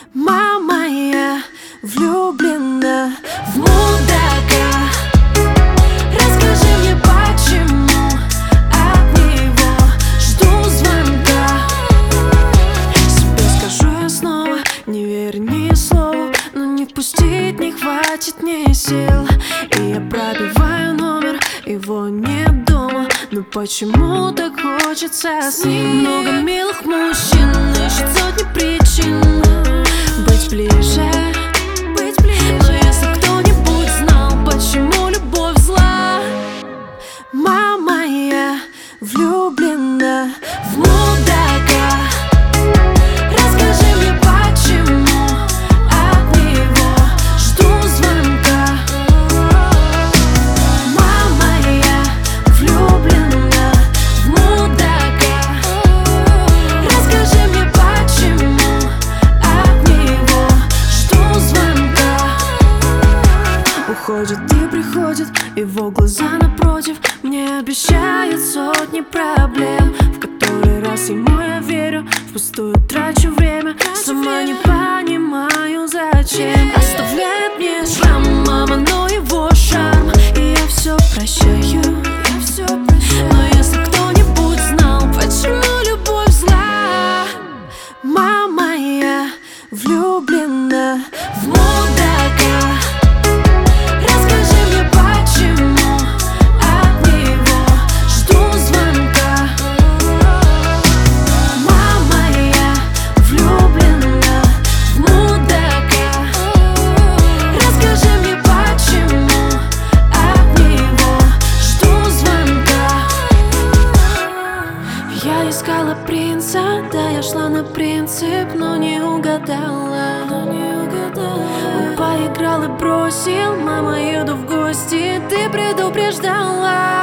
Мама, я влюблена в мудака. Расскажи мне, почему от него жду звонка. Себе скажу я снова, не верь ни слову, но не впустить не хватит мне сил. И я пробиваю номер, его нет дома, но почему так хочется с ним? Много милых мужчин, ищет сотни причин быть ближе. Но если кто-нибудь знал, почему любовь зла. Мама, я влюблена в мудака. Расскажи мне, почему от него жду звонка. Мама, я влюблена в мудака. Расскажи мне, почему от него жду звонка. Уходит и приходит, его глаза напротив мне обещают сотни проблем, в который раз ему я верю, впустую трачу время, сама не понимаю зачем. Оставляет мне шрам, мама, но его шарм, и я все прощаю. Но если кто-нибудь знал, почему любовь зла. Мама, я влюблена в мудака. Расскажи мне, почему от него жду звонка. Мама, я влюблена в мудака. Расскажи мне, почему от него жду звонка. Я искала принца, да, я шла на принцип, но не угадала. Он поиграл и бросил, мама, еду в гости, ты предупреждала.